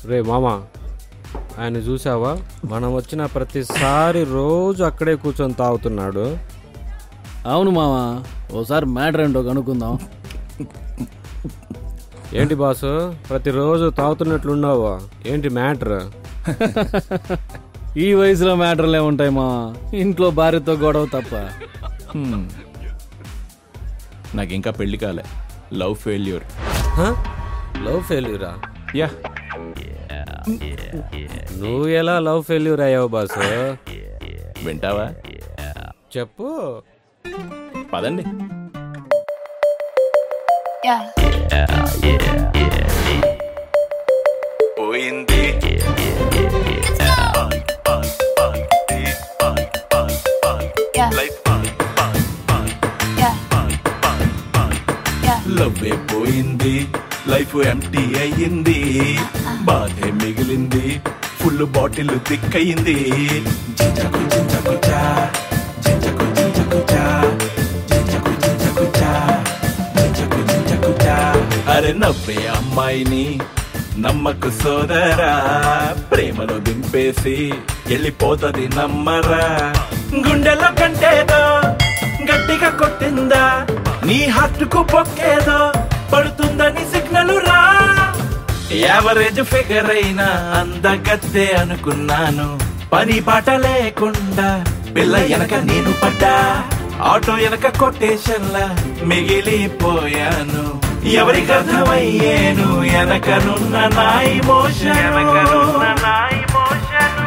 రే మామ, ఆయన చూసావా? మనం వచ్చిన ప్రతిసారి రోజు అక్కడే కూర్చొని తాగుతున్నాడు. అవును మామ, ఓసారి మ్యాటర్ ఏంటో కనుక్కుందాం. ఏంటి బాసు, ప్రతిరోజు తాగుతున్నట్లున్నావా? ఏంటి మ్యాటర్? ఈ వయసులో మ్యాటర్లే ఉంటాయి మా, ఇంట్లో భార్యతో గొడవ తప్ప. నాకు ఇంకా పెళ్లి కాలే, లవ్ ఫెయిల్యూర్. లవ్ ఫెయిల్యూరా? యా. నువ్వు ఎలా లవ్ ఫెయిల్యూర్ అయ్యావు బాసు? వింటావా? చెప్పు. పదండి. పోయింది లవ్వే పోయింది, లైఫ్ ఎంటీ అయ్యింది, బాధే మిగిలింది, ఫుల్ బాటిల్ తిక్కయింది. జింజకు జింజకుచా, జింజకు జింజకుచా, జింజకు జింజకుచా, జింజకు జింజకుచా. అరే నవ్వే అమ్మాయిని నమ్మకు సోదరా, ప్రేమలో దింపేసి వెళ్ళిపోతది నమ్మరా. గుండెలో కంటేదో గట్టిగా కొట్టిందా, నీ హార్ట్ కు పొక్కేదో పడుతుందని సిగ్నల్ రా. యావరేజ్ ఫిగర్ అయినా అందగత్తే అనుకున్నాను, పని పాట లేకుండా పిల్ల వెనక నేను పడ్డా, ఆటో వెనక కొటేషన్లా మిగిలిపోయాను. ఎవరికి అర్థమయ్యేను వెనకనున్న నా ఇమోషన్, వెనకనున్న నా ఇమోషన్.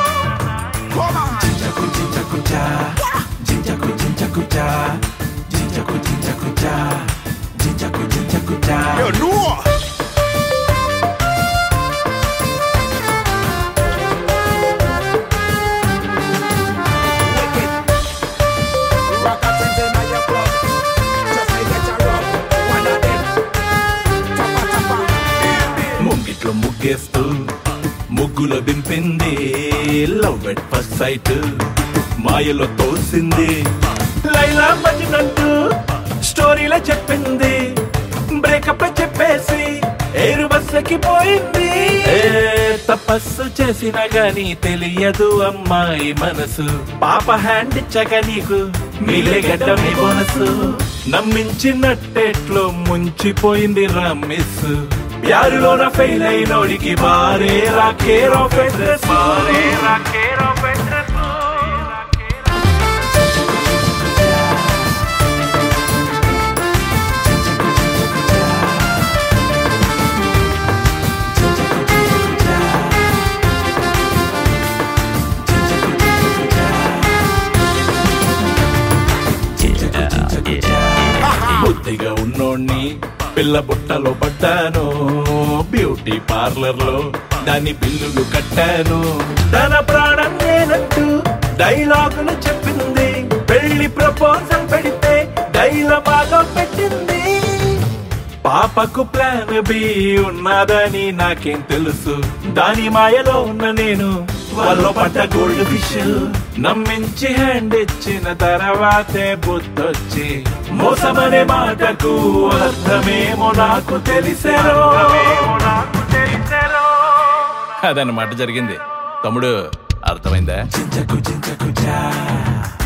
జింజకు జింజకుచా, జింజకు జింజకుచా, జింజకు జింజకుచా, జింజకు జింజకుచా. ముంగిట్లో ముగ్గేస్తూ ముగ్గులో దింపింది, లవ్ ఎట్ ఫస్ట్ సైట్ మాయలో తోసింది. లైలా మజ్నున్నట్టు స్టోరీలో చెప్పింది, బ్రేకప్ చెప్పేసి ఏరు బస్సుకి పోయింది. తపస్సు చేసినా గాని తెలియదు అమ్మాయి మనసు, పాప హ్యాండ్ ఇచ్చక నీకు మిలే గడ్డమే బోనసు. నమ్మించినట్టెట్లో ముంచిపోయింది రమ్మిస్, ప్యారులోన ఫెయిల్ అయినోడికి బారే రాకేర్ ఆఫ్ అడ్రస్, బారే రాకేర్ ఆఫ్ అడ్రస్. బుద్ధిగా ఉన్నోణ్ణి పిల్ల బుట్టలో పడ్డాను, బ్యూటీ పార్లర్ లో దాని బిల్లులు కట్టాను. తన ప్రాణం నేనంటూ డైలాగులు చెప్పింది, పెళ్లి ప్రపోజల్ పెడితే డైలమాగా పెట్టింది. పాపకు ప్లాన్ బి ఉన్నదని నాకేం తెలుసు, దాని మాయలో ఉన్న నేను వాళ్ళు పడ్డ గోల్డ్ ఫిష్. నమ్మించి హ్యాండ్ ఇచ్చిన తర్వాతే బుద్ధొచ్చి మోసమనే మాటకు అర్థమేమో నాకు తెలిసారో. అదన్నమాట జరిగింది తమ్ముడు, అర్థమైందా? జింజకు జింజకుచా.